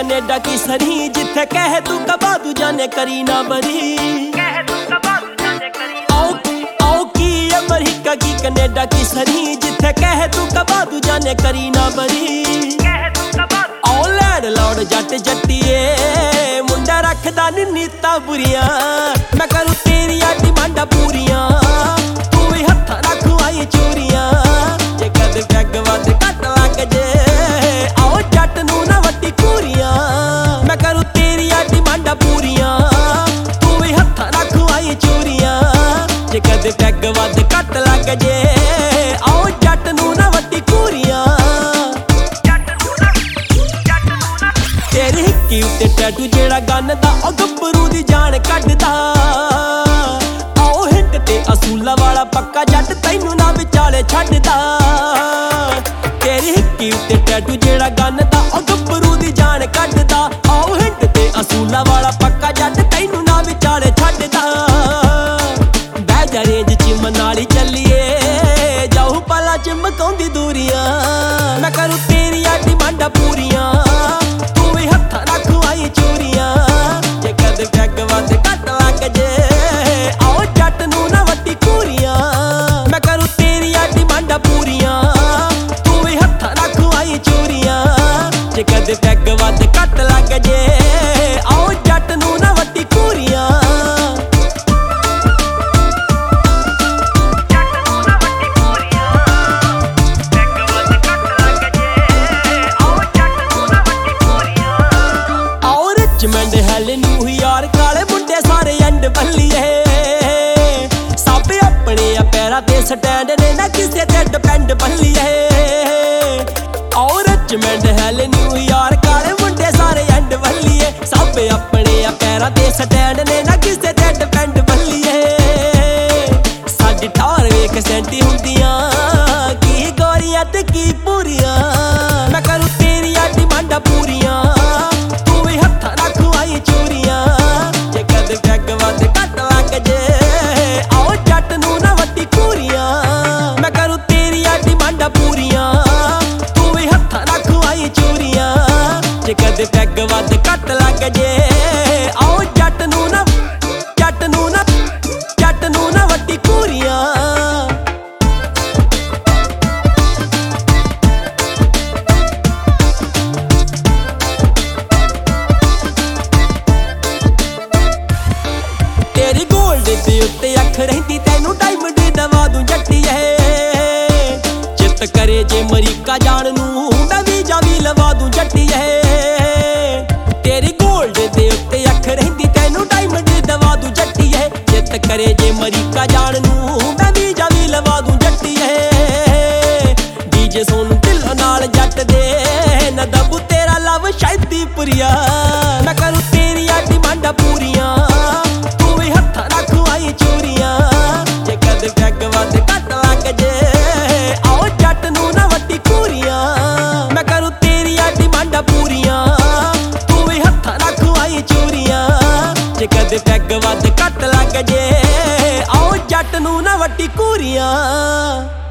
Canada की सरी, जिथे कहे तू कबा तू जाने करी ना बरी। आओ की अमेरिका की कनेडा की सरी, जिथे कहे तू कबा तू जाने करी ना बरी। आओ लैंड लौड़ जट जट्टिए, मुंडा रखदा नी नीतां बुरियां। मैं करूं तेरियां डिमांडां पूरियां, तू भी हत्थां रख आई चूरियां। जे कद पैग वध घट लग जे, आओ जट नूं ना वट्टी कूरियां। मैं करूं तेरियां डिमांडां पूरियां, तू भी हत्थां रख आई चूरियां। जे कद पैग वध घट लग जे, आओ जट नूं ना वट्टी कूरियां। तेरे हिक्की उत्ते टैटू जेड़ा गन्नदा, ओ गब्बरू दी जान कड्डदा। आओ हिट ते असूला वाला पक्का जट, तैनू ना विचाले छड्डदा। तेरे हिक्की उत्ते टैटू जेड़ा गन्नदा, ओ गब्बरू दी जान कड्डदा। आओ हिट ते असूला वाला पक्का जट, तैनू ना विचाले छड्डदा। बह जा रेंज च मनाली चलिए, जाऊ पला च मकाउंदी दूरियां। मैं करूं तेरियां डिमांडां पूरियां, तू भी हत्थां रख आई चूरियां। जे कद पैग वध घट लग जे, आओ जट नूं ना वट्टी कूरियां। मैं करूं तेरियां डिमांडां पूरियां, तू भी हत्थां रख आई चूरियां। जे कद पैग वध घट लग जे, आओ जट नूं ना वट्टी कूरियां। रिचमंड हैल न्यूयॉर्क वाले मुंडे सारे एंड बल्लिए, सब अपने पैरां ते स्टैंड ने, ना किसे ते डिपेंड बल्लिए। आओ रिचमंड हैल न्यूयॉर्क वाले मुंडे सारे एंड बल्लिए, सब अपने पैरां ते स्टैंड ने, ना किसे ते डिपेंड बल्लिए। साडी ठार वेख सेंटी हुंदियां, की गोरियां ते की पूरियां। मैं करूं तेरियां डिमांडां पूरियां, तू भी हत्थां रख आई चूरियां। जे कद पैग वध घट लग जे, आओ जट नूं ना वट्टी कूरियां। मैं करूं तेरियां डिमांडां पूरियां, तू भी हत्थां रख आई चूरियां। जे कद पैग वध घट लग जे, आओ जट नूं ना वट्टी कूरियां। तेरी गोल्ड दे उत्ते अख रहिंदी, तैनू डायमंड दवा दूं जट्टिए। चित करे जे अमरीका जाण नूं, मैं वीजा भी लवा दूं जट्टिए। तेरी गोल्ड दे उत्ते अख रहिंदी, तैनू डायमंड दवा दूं जट्टिए। चित करे जे अमरीका जाण नूं, मैं वीजा भी लवा दूं जट्टिए। डीजे सोनू ढिल्लों नाल जट दे, ना दबू तेरा लव शायदी पुरिया। मैं करूं तेरियां डिमांडां पूरियां, तू भी हत्थां रख आई चूरियां। जे कद पैग वध घट लग जे, आओ जट नूं ना वट्टी कूरियां। मैं करूं तेरियां डिमांडां पूरियां, तू भी हत्थां रख आई चूरियां। जे कद पैग वध घट लग जे, आओ जट नूं ना वट्टी कूरियां।